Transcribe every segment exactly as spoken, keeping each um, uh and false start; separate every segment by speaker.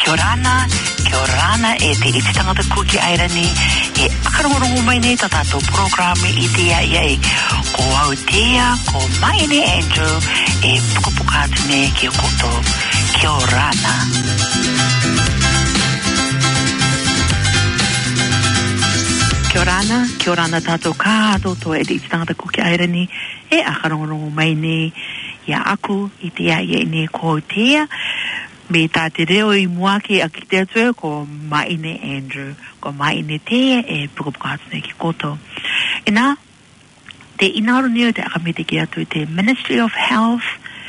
Speaker 1: Kia orana, kia orana e te iti tangata kuki airani e akarongorongo mai nei tatato programe i te ia iei ko Aotea, ko Maine Andrew e pukapukatu ne kia koto kia orana. Kia orana, kia orana tato kāto to e te iti tangata kuki airani e akarongorongo mai nei ia aku i te ia iei ne ko Aotea me tā te reo i muaki a ki te atua ko Maine Andrew, ko Maine te e pukapukatu ne ki koto. E nā, te inaro nio te akamete ki atu te Ministry of Health,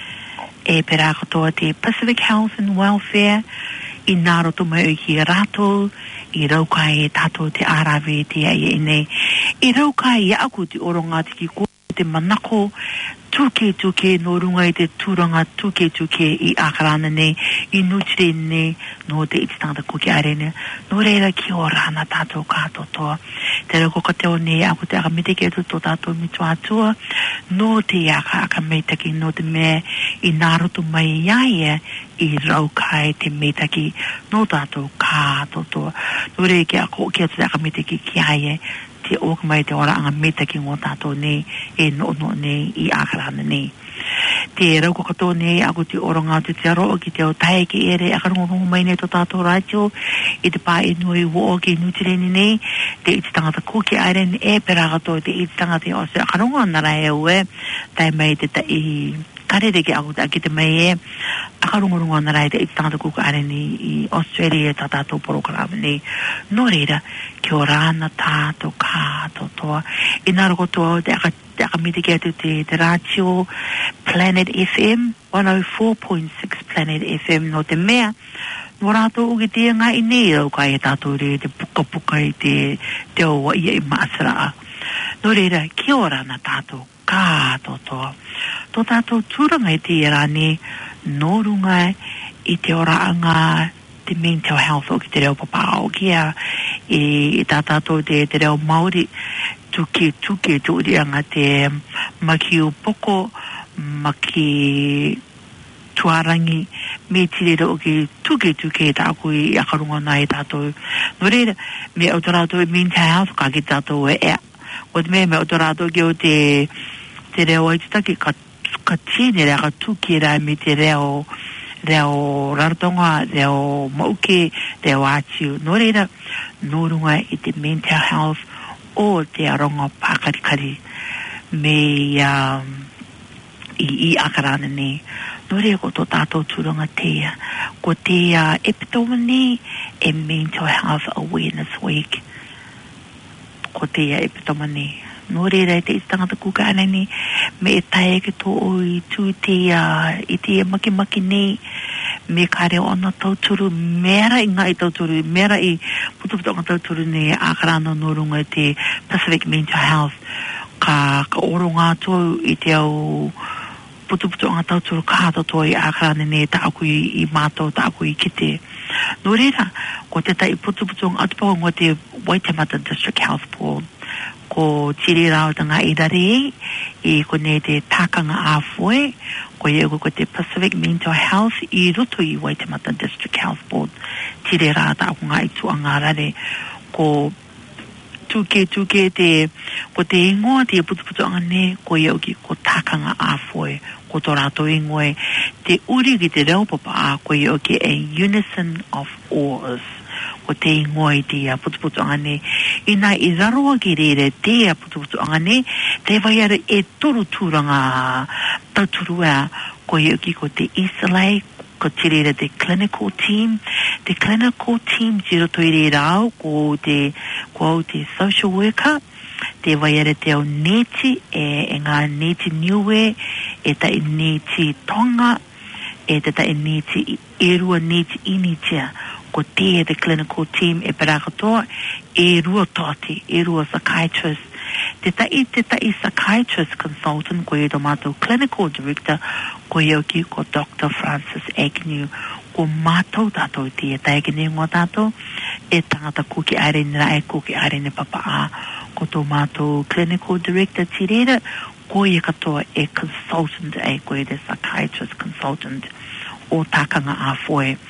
Speaker 1: e pera katoa te Pacific Health and Welfare, i naro to mai ki rato, i raukai e tato te arawe te ai e nei. I raukai i aku te oronga te ki koto te manako, tuke tuke no runga i te tūranga tuke tuke i akarana nei, i nutire nei, no te ititangata kuki arene, no reira ki o rana tātou kātou toa. Te rako kateo nei, ako te akamete ki atu tō tātou mitu atua, no te aka akametaki no te mea i naroto mai iaia i raukai te metaki no tātou kātou toa. No reira ki ako ki atu te akametaki ki aia, te oka mai te ora anga meta ki ngō tātou nei e no no nei i ākarana nei. Te rauko katoa nei ako te oronga te te aroa ki te o tae ki ere akarongorongo mai nei to tātou rātio e te pā e nui wo ki nutireni nei te iti tangata kuki airen e pera katoa te iti tangata o se akarongo nara e ue tae mai te ta i karere ki ako te akite mai e akarongorongo nara e te iti tangata kuki airen i Australia ta tātou program nei. No reira ki o rāna tātou kātou toa i nara kotoa te aka te akamite ki atu te, te rātio Planet F M one oh four point six Planet F M no te mea no rātou uke te ngā i nei au kai e tātou re te puka puka i te te o wa ia i maasara no reira ki o rāna tātou kātou toa tō tātou tūranga i te rāne no runga i te oraanga te mental health o ki te reo papa o kia e, e tā tātou te, te reo Māori tuke tuke tu urianga te maki o poko maki tuarangi me tirera o ki tuke tuke tāku i akarunga nai tātou no reira me autorātou e mental health ka ki tātou e ea o te me me autorātou ki o te te reo aitutaki ka, ka tine rea ka tuke rea me te reo reo raratonga reo mauke reo atiu no reira no runga i te mental health o te aronga pākarikari me um, i, i akarana nei. No rea ko tō tātou tūranga tea. Ko te uh, epitoma nei e Mental Health Awareness Week. Ko te uh, epitoma nei. No rea te itangata kuka ana nei me e tae ke tō o i tū te uh, i te maki maki nei me kare ona tauturu mera i ngai tauturu mera i putuputonga tauturu ne akarana no runga te Pacific Mental Health ka, ka oronga tō i te au putuputonga tauturu kāta tō i akarana ne tāku i, i mātou tāku i kite no reira ko te tai putuputonga atupau ngō te Waitemata District Health Board ko tiri rao tanga i rare i ko ne te tākanga āwhoe ko i ego ko te Pacific Mental Health i roto i Waitemata District Health Board tiri rao tāku ngā i tuanga rare ko tuke tuke te ko te ingoa te putuputu anga ne ko i ego ko tākanga āwhoe ko tō rātou ingoe te uri ki te reo papa a ko i ego a unison of oars ko te ingoa i te putuputu anga ne i nā i raroa ki reire te putuputu anga ne te waiara e toru tūranga tauturua ko i ego ko te East Lake ko te reira te clinical team te clinical team jiro to i reira au ko te ko au te social worker te waiara te au neti e, e ngā neti niue e ta i neti tonga e te ta i neti e rua neti initia ko te the clinical team e parakatoa e rua toti e rua psychiatrist te tai te tai psychiatrist consultant ko e tomato clinical director ko e ki ko Doctor Francis Agnew ko mātou tātou te e tae kene ngō tātou e tangata kuki aere nira e kuki aere ne papa a ko tō mātou clinical director tirera ko e katoa e consultant e ko e the psychiatrist consultant o tākanga a foe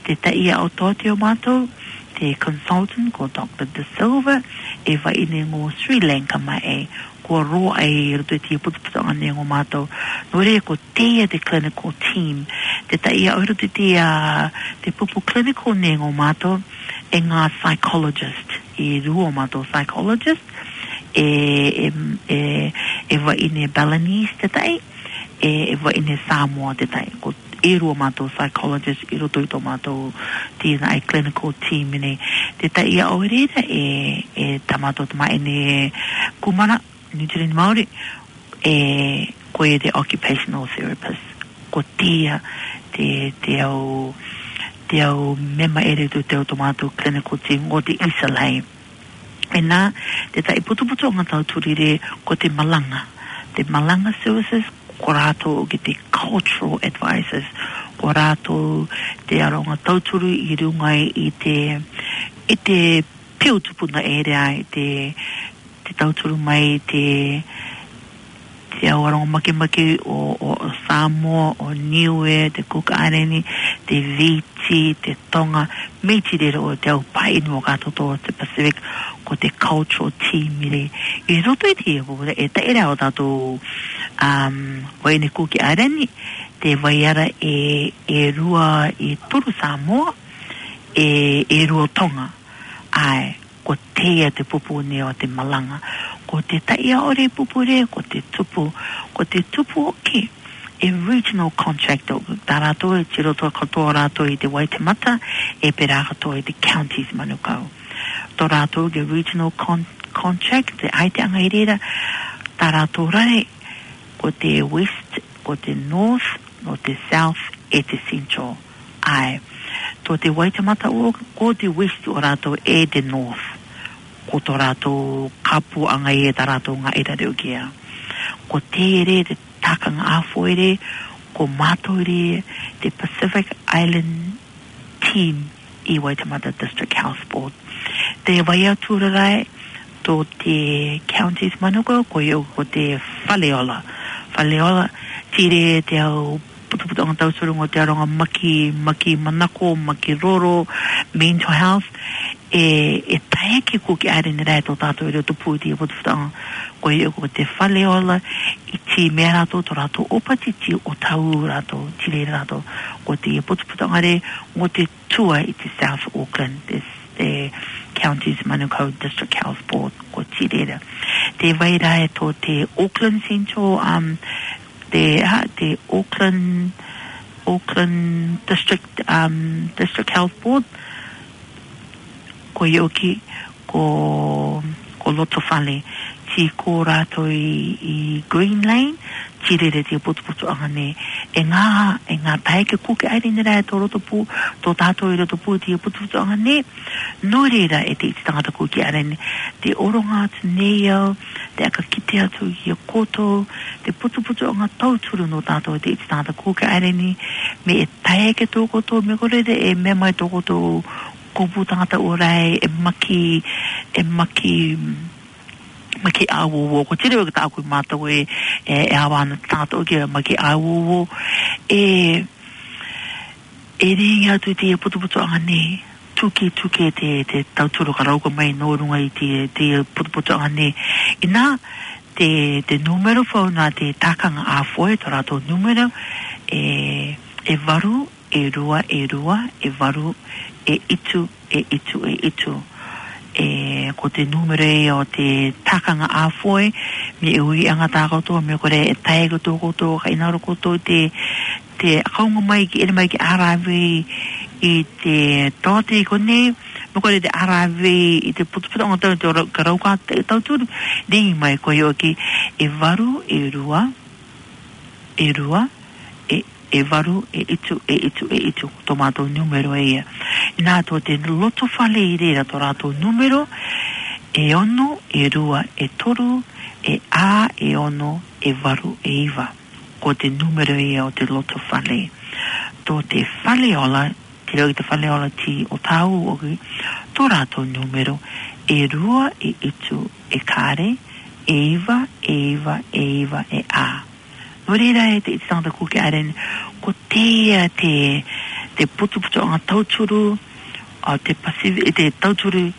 Speaker 1: te taia o tō te o mātou, te consultant ko Doctor De Silva, e wa ine ngō Sri Lanka mai e, ko roa e rutu te putuputa ane ngō mātou, no rea ko teia te clinical team, te taia o rutu te, uh, te pupu clinical ne ngō mātou, e ngā psychologist, e rua mātou psychologist, e, e, e, e wa ine Balinese te tai, e, e wa ine Samoa te tai, ko e rua mātou psychologist, e roto i tō mātou tīna ai clinical team ine. Te tai ia o reira e, e tā mātou tama ene kumara, New Zealand Māori, e koe te occupational therapist. Ko tia te, te au, te au mema ere tu te au tō mātou clinical team, o te Isalai. E nā, te tai putu-putu o ngā tau turire ko te malanga. Te malanga services, ko rātou ki te cultural advisors, ko rātou te aronga tauturu i rungai i te i te piutupuna ere ai, te, te tauturu mai te te aronga maki-maki o, o, o Samoa, o Niue, te Cook Island, te Viti, te Tonga, me ti rero o te au pai inu o kato tō te Pacific, ko te cultural team ire. I roto i te e, e ta era o tātou um, waine Cook Island, te waiara e, e rua i toru Samoa, e, e rua Tonga. Ai, ko teia te pupu ne o te malanga. Ko te taia ore pupu re, ko te tupu, ko te tupu o ke. E regional contractor, tā rātou e tiroto katoa rātou i te Waitemata, e pera katoa i te counties manukau. Tō rātou ke regional con contract, te aiteanga i reira, tā rātou rare, ko te west, ko te north, no te south, e te central. Ai, tō te Waitemata o, ko te west o rātou e te north. Ko tō rātou kapu anga e tā rātou ngā era reo kia. Ko te ere, te tākanga āwho ere, ko mātou ere, te Pacific Island team i Waitemata District Health Board. Te waia tūrarai, tō te counties manuka, ko iau ko te Whaleola. Whaleola, tire te au putuputu anga tausurungo te aronga maki, maki manako, maki roro, mental health, e, e tae ke kuki aere ni rai tō tātou e reo tupu i te putuputu anga, ko iau ko te Whaleola, i ti mea rātou tō rātou opati ti o tau rātou, tire rātou, ko te putuputu anga re, ko te tua i te South Auckland, te, te counties Manukau District Health Board, ko tire. Te wairai tō te Auckland Central, um, te, ha, te Auckland, Auckland District, um, District Health Board, ko ioki, ko, ko Loto Whale, ti ko rātou i, i Green Lane, ti rere te putuputu anga ne, e ngā, e ngā taike kuke aere ni rai tō roto pū, tō tātou i roto pū te putuputu anga ne, no reira e te iti tangata kuke aere ne, te oronga atu neio, te aka kite atu i a koto, te putuputu anga tauturu no tātou i te iti tangata kuke aere ni, me e taike tō koto, me korere e me mai tō koto, kopu tangata orai, e maki, e maki, maki awowo, ko tire waka tākui mātou e, e, e awana tātou ki maki awowo, e, e ringi atu te putuputu anga ne, tuki tuki te, te tauturu ka rauka mai no runga i te, te putuputu anga ne, i nā, te, te numero whauna, te tākanga a foe, tō rātou numero, e, e varu, e rua, e rua, e varu, e itu, e itu, e itu. E, ko te numero e o te tākanga a foe, me e ui anga tākautoa, me kore e taego tō koutoa, ka inauro koutoa, te, te akaunga mai ki, ere mai ki R I V i te tōte i kone, me kore te R I V i te putuputa anga tau, te karauka te tauturu, ringi mai ko i oki, e varu, e rua, e rua, e e varu, e itu, e itu, e itu, tō mātou numero e ia. Nā tō te Loto Whale i reira tō rātou numero, e ono, e rua, e toru, e a, e ono, e varu, e iwa. Ko te numero e ia o te Loto Whale. Tō te Whaleola, te reo i te Whaleola ti o tāu oki, tō rātou numero, e rua, e itu, e kare, e iwa, e iwa, e iwa, e a. No reira e te iti tangata kuke aren, ko tea te, te putu putu anga tauturu a te Pacific te tauturu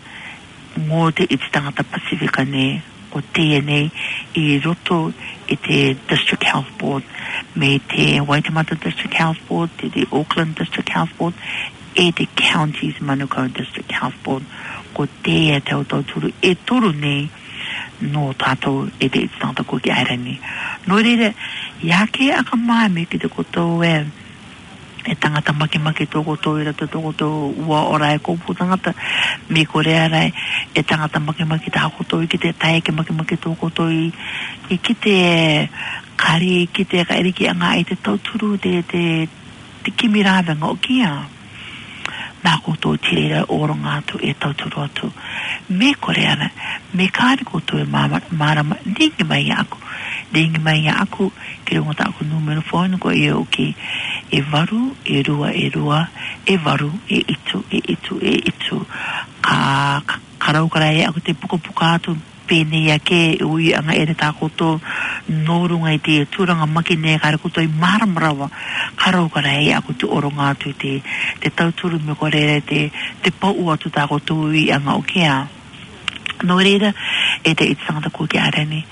Speaker 1: mō te iti tangata Pasifika ne o te nei I roto I te District Health Board me te Waitemata District Health Board te te Auckland District Health Board e te Counties Manukau District Health Board ko te e te o tauturu e toro nei no tātou e te iti tangata ko ki airani no reira ia ke aka mai me ki te koto e e tangata maki maki toko tō i rata toko tō ua ora e kōpū tangata me kore arai e tangata maki maki tāko tō I ki te tae ke maki maki toko tō I I ki te kari ki te ka eriki anga I te tauturu te te te kimi rāwenga o kia nā kōtō tirera oronga atu e tauturu atu me kore arai me kāri kōtō e mārama ningi mai aku ningi mai aku ki rongota aku numero phone ko e o ki e varu, e rua, e rua, e varu, e itu, e itu, e itu. Ka, karau karai ako te puka puka atu pēnei ake ui anga ere tā koto nōrunga I te tūranga maki ne kare koto I māramarawa. Karau karai ako te oronga atu te, te tauturu me kore te, te pau atu tā koto ui anga o kia. Nō reira, e te itangata ko ki arani.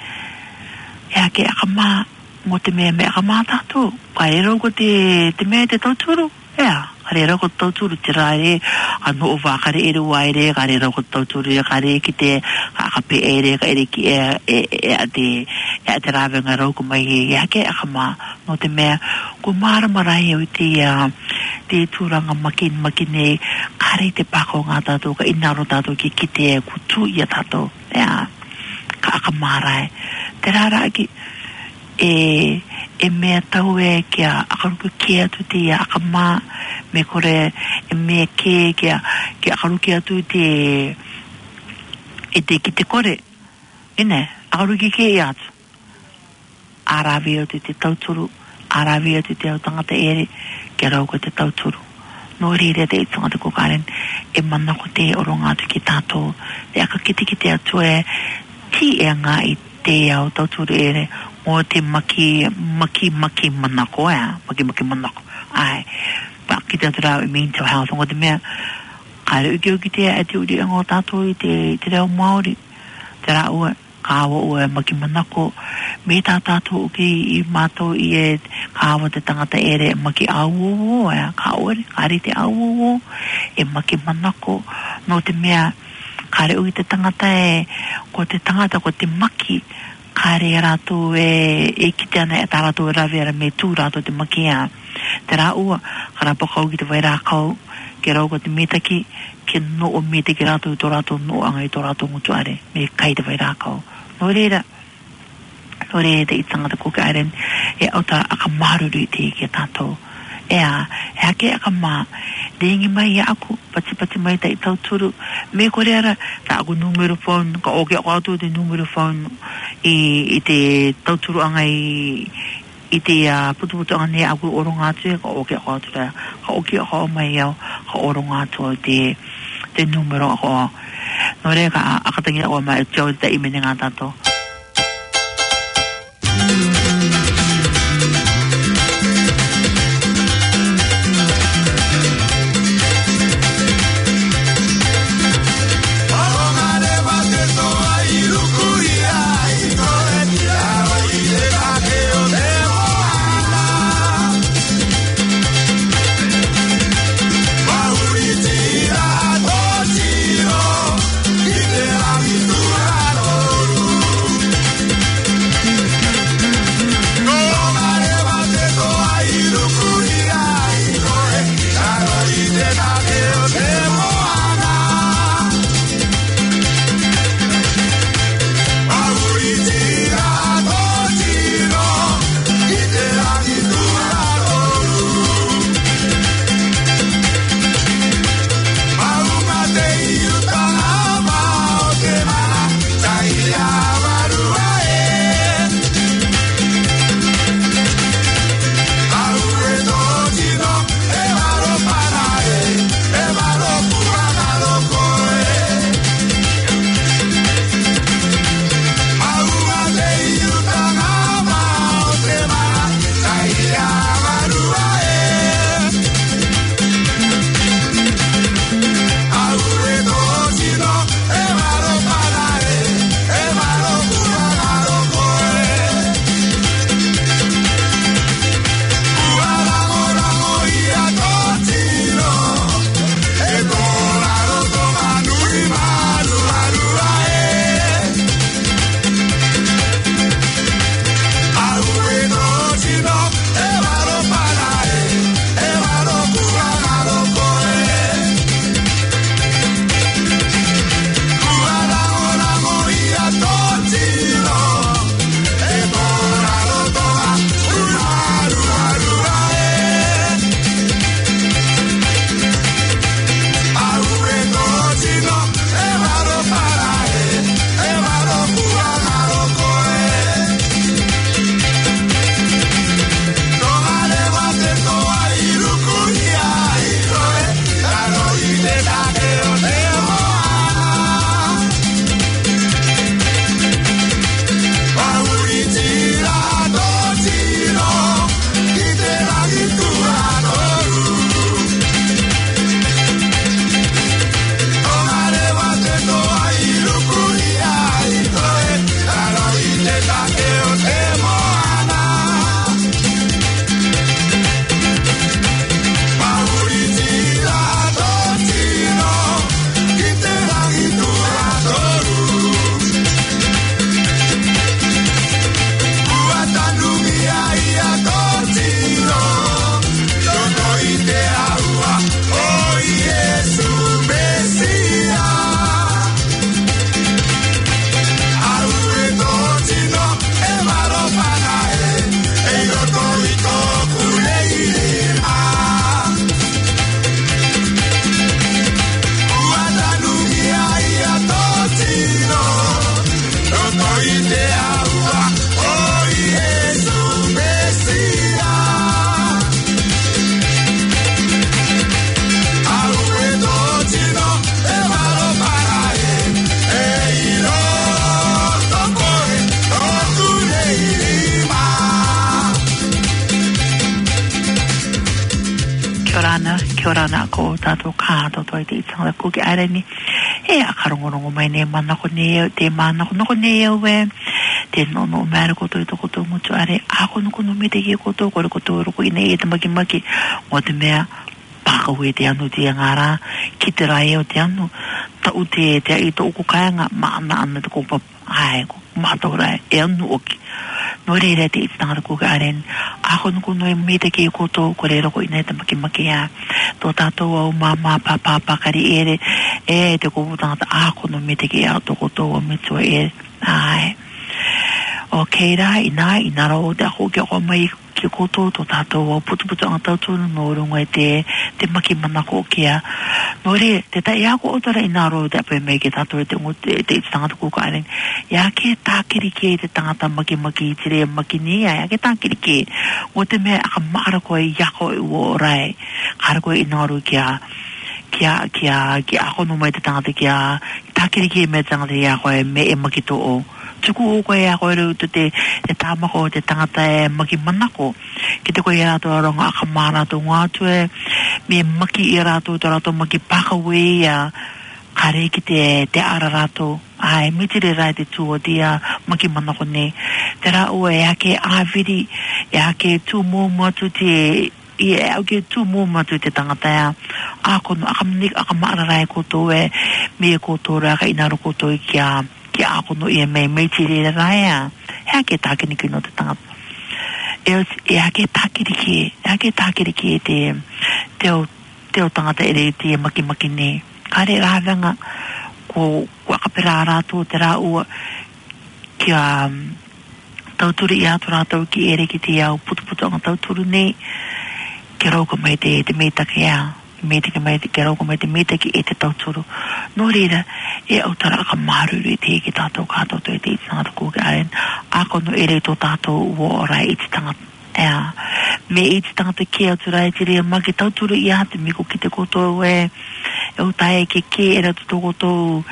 Speaker 1: Ea ke aka mā, mo te mea mea ka mātātou. Ka e rau ko te, te mea te tauturu. Ea, ka re rau ko tauturu te rae, a no o wākare e rua e re, ka re rau ko tauturu e ka re ki te, ka ka pe e re, ka ere ki e, e, e a te, e a te rāwenga rau ko mai e, ea ke aka mā, no te mea, ko māramarai au te, uh, te tūranga maki, maki ne, ka re te pako ngā tātou, ka inaro tātou ki ki te kutu ia tātou. Ea, ka aka mārai. Te rāra ki, e e mea tau e kia akaruku kia tu te aka mā me kore e mea ke kia kia akaruki atu te e te ki te kore ine akaruki ke i atu arawi o te te tauturu arawi o te te au tangata ere kia rau ko te tauturu no rire te i tangata ko karen e mana ko te oronga atu ki tātou te aka kite kite atu e ti e ngā I te au tauturu ere o te maki maki maki manako e maki maki manako ai pa ki te atura I mental health o te mea kare uki uki te e te uri ango tātou I te te reo Māori te rā ua kāwa ua maki manako me tā tātou uki I mātou I e kāwa te tangata ere maki auowo e kāore kare te auowo e maki manako no te mea kare uki te tangata e ko te tangata ko te maki kare rātou e, e kite ana e tā rātou e rawe ara me tū rātou te makia. Te rā ua, kara pakau ki te wai rākau, ke rau ko te metaki, ke no o metaki rātou I tō rātou no anga I tō rātou ngutu are, me kai te wai rākau. Nō reira, nō reira te I tangata ko ka aren, e auta aka maruru I te ke tātou. Ea, e hake aka mā, rengi mai I aku, pati pati mai ta I tauturu, me kore ara, ta aku numero phone, ka oke ako atu te numero phone, I, I te tauturu anga I, I te uh, putu putu anga ne aku oronga atu, ka oke ako atu ta, ka oke ako mai au, ka oronga atu te, te numero ako. No re ka akatangi ako mai, tau te imene ngā tātou.
Speaker 2: Aventura,
Speaker 1: kia rana, kia rana ko tātou kāto toi te itanga kuki areni. E a karongorongo mai ne mana ko ne, te mana ko noko ne au e, te nono mēra koto i toko tō mutu are, ako nuku no me te kia koto, kore koto roko i ne e te maki maki, o te mea, pākawe te anu te ngārā, ki te rai o te anu, tau te te i tō uko kāinga, maana ana te kōpa, ai, mātou rai, e anu oki. No reira te itanga ko ka aren ako no kuno me te ke ko to ko re ko ina te maki maki ya to tato o mama papa pakari ere e te ko buta ako no me te ke ya to ko to o me to e ai okay ra ina ina ro da ko ke ko mai ki ko to to tato o putu putu ata to no ro ngai te te maki mana ko kia no re te ta ya ko to ra ina ro da pe me ke tato te mo te te itanga ko ka aren ya ke ta kiri ke te tangata maki maki tire maki ni ya ke ta kiri ke o te me a mara ko ya ko o rai har ko ina ro kia kia kia kia ako no mai te tangata kia ta kiri ke me tangata ya ko me e maki to o tuku o koe a koe rau te te tāmako te tangata e maki manako. Ki te koe e rato a ronga aka mā rato ngā tue, me maki i rato te rato maki pakawe a kare ki te, te ara rato. Ai, me tiri rai te tū o tia maki manako ne. Te rau e ake āwhiri, e ake tū mō matu te i e au ke tū mō matu te tangata ea. Ako no, aka mnik, aka maara rai koto e, me e koto rea ka inaro koto i kia ki ako no e me me tiri raya e ke takini ki no te tangata e e ke takiri ki e ke takiri ki te te o te o tangata ere te maki maki ne kare rāwanga ko ko akapera rato te rā ua ki a tauturu i atu rātau ki ere ki te au putu putu anga tauturu ne ki rauka mai te te meitake ea me te mai te kero ko me te me te ki e te tauturu no reira e au tara ka maruru te ki tātou kātou te te tangata ko ka aren ako no ere to tātou uo ora e te tangata ea me e te tangata ke atu rai te rea maki tauturu i ate miko ki te koto e e au tae ke ke era to to koto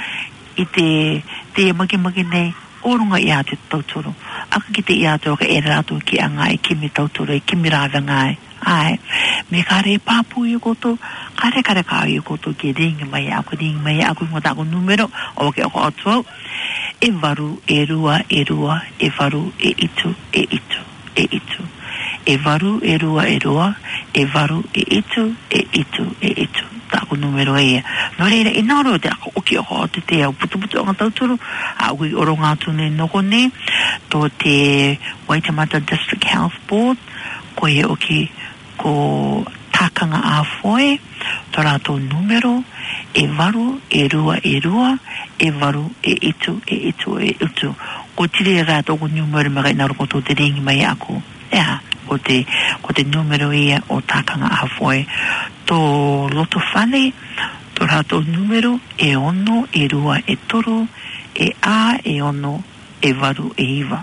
Speaker 1: i te te maki maki nei orunga i ate tauturu aka ki te i ate o ka era atu ki anga e kimi tauturu e kimi rāwe ngai ai me kare papu i koto kare kare ka i koto ke ring mai aku ring mai aku mo ta ko numero o ke ko atso e varu e rua e rua e varu e itu e itu e itu e varu e rua e rua e varu e itu e itu e itu ta ko numero e no re e no ro te o ke ko te te putu putu nga tauturu a ui oronga tu ne no ko ne to te Waitemata District Health Board ko e o ke ko takanga a foe to rato numero e varu e rua e rua e varu e itu e itu e itu ko tiri rato ko numero maga ina roko to te ringi mai ako ea ko te ko te numero ia o takanga a foe to loto fale to rato numero e ono e rua e toro e a e ono e varu e iva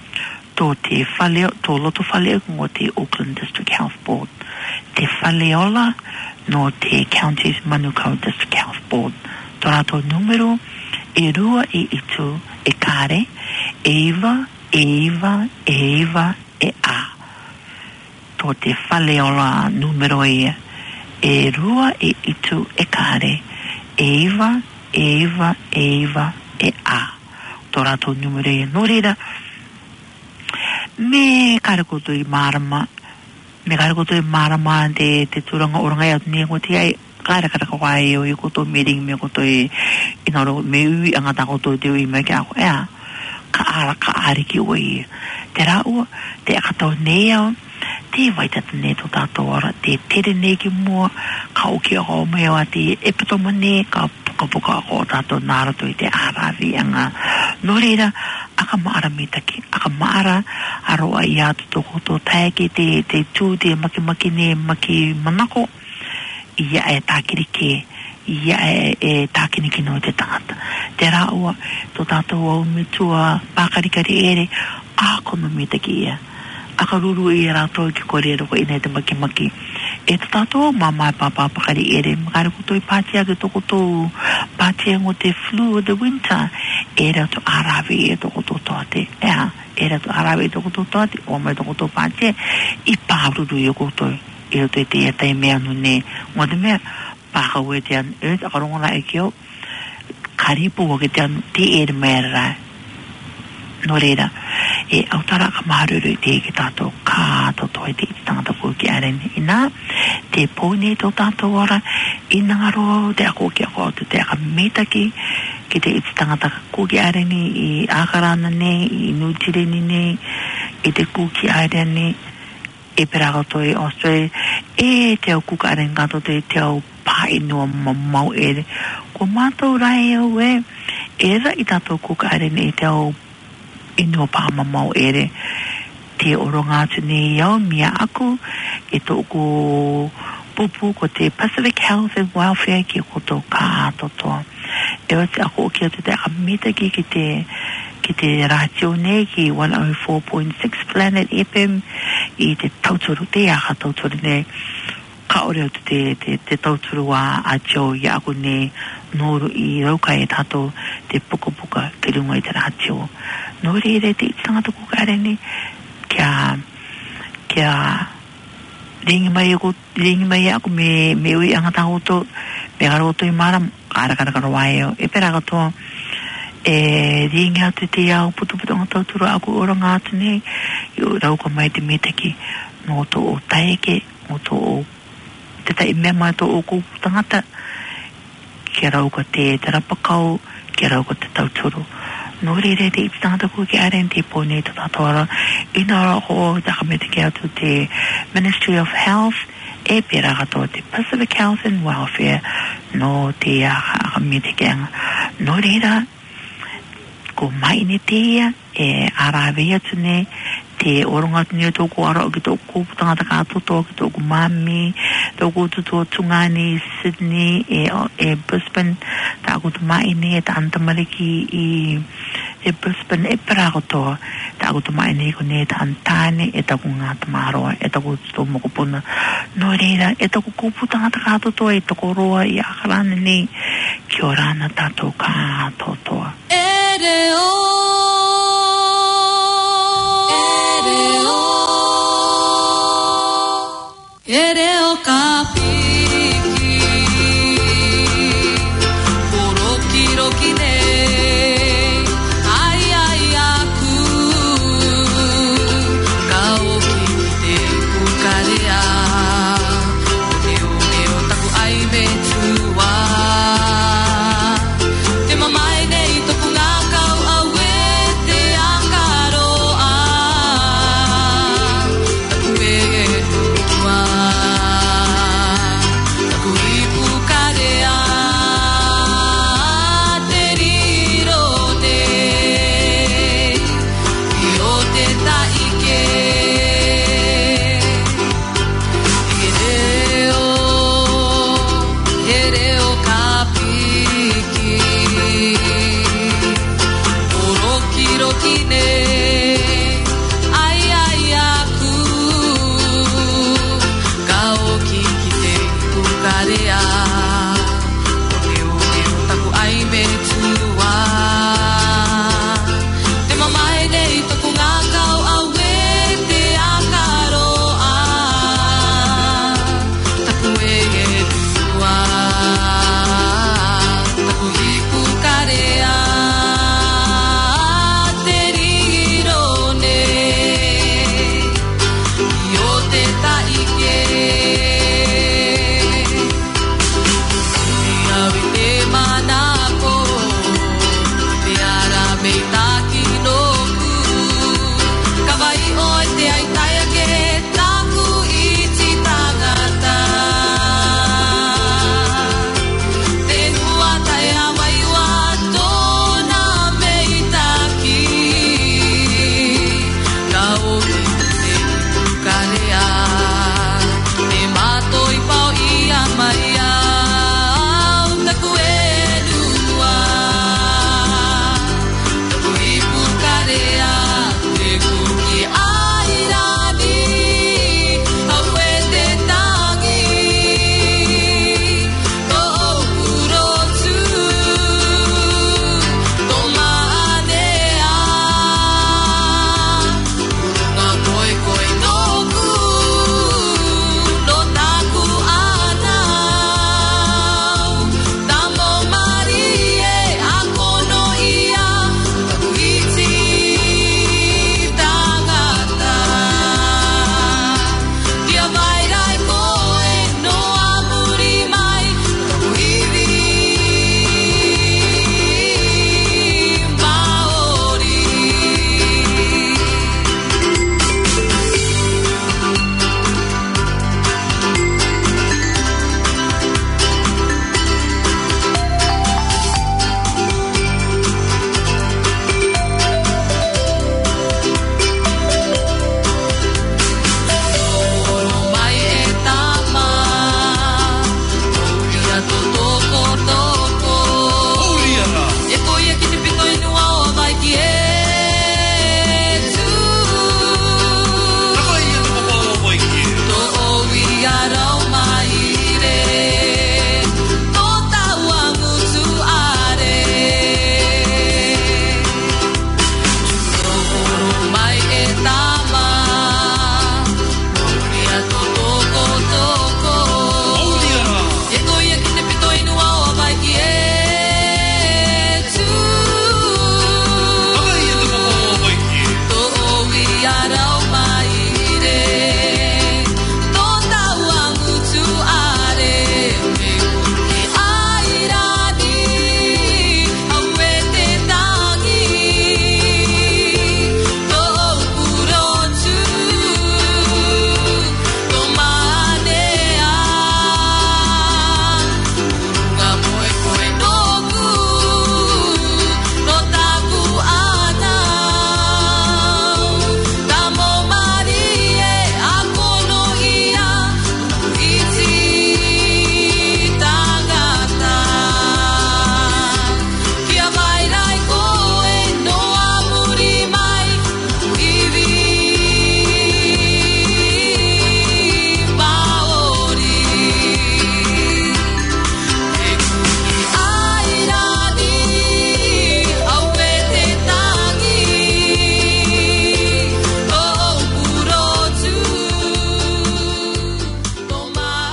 Speaker 1: to te fale to loto fale mo te Auckland District Health Board te faleola no te Counties Manukau District Health Board to rato numero e rua e itu e kare e iva e iva e iva e a to te faleola numero e e rua e itu e kare e iva e iva e iva e a to rato numero e norira me kare koto i marama me kare koto i marama te te turanga oranga ia ni ko ti ai kare kare ko ai o i koto meeting me koto i inaro me ui anga ta koto te ui me ka ko ea ka ara ka ari ki ui te ra u te akato neo te vai te ne to tato ora te tere ne ki mo ka o ki o me o ati e pato mane ka ka poka ko tato nara to i te ara vi anga no reira aka maara mitaki, aka maara aroa i atu toko to taeke te, te tū te maki maki ne maki manako ia e tākiri ke, ia e, e tākini ki no te tangata. Te rāua, to tātou au mitua pākarikari ere, āko no mitaki ia. Aka ruru i rātou ki kore roko ina te maki maki. E te tātou mamai pāpā pakari ere, makare koto i pātia ke toko tō pātia ngo te flu of the winter, e rātou arawe e toko tō toate, ea, e rātou arawe e toko tō toate, o mai toko tō pātia, i pāruru i koto, e te te te me anu ne mo de me pa ka we te an e ka rongo la e kio karipu o ke te anu te e mera no reira e autara ka maruru te ki tato ka to toi te tangata ko ki aren ina te pone to tato ora ina ngaro te ako ki ako te ka meta ki ki te tangata ko ki aren i akarana ne i nutire ni ne i te ko ki aren ni e perago to e ostre e te o kuka aren gato te te o pa ino mau ere ko mato rai o e era i tato kuka aren e te o ino pa mamau ere te oronga atu ni iau mia aku e tō ko pupu ko te Pacific Health and Welfare ki ko tō ka atotoa e o te ako o ki atu te akamita ki ki te ki te ratio ne ki one oh four point six Planet F M i te tauturu te aha tauturu ne ka ore atu te, te, te tauturu a a Joe i aku ne noru i rauka e tato te puka puka ki runga i te ratio no re re te tangata ko ka rene kia kia ringi mai ako ringi mai ako me me ui angata oto me garo oto i mara kara kara kara wae e pera kato e ringi atu te au putu putu ngata uturu ako oranga atu ne i rauka mai te metaki no to o taeke no to o te tai mea mai to o ko tangata kia rauka te terapakau kia rauka te tauturu no re re te tangata ko ki aren te pone to tatora ina ho takamete ki atu te Ministry of Health e pera kato te Pacific Health and Welfare no te akamete ki anga no re ra ko mai ne te e arawe atu ne te oronga atu ne tōku ara o ki tōku tangata kato tō ki tōku mami tōku tuto tungani Sydney e, e Brisbane ta aku tu mai ne ta antamariki i e Brisbane e paragoto ta aku tu mai ne ko ne ta antane e ta ku ngata maro e ta ku to mo ko pona no reira e ta ku kupu tangata kato tō e toko roa i akarana ne ki orana tato kato tō
Speaker 2: ere o ere o ere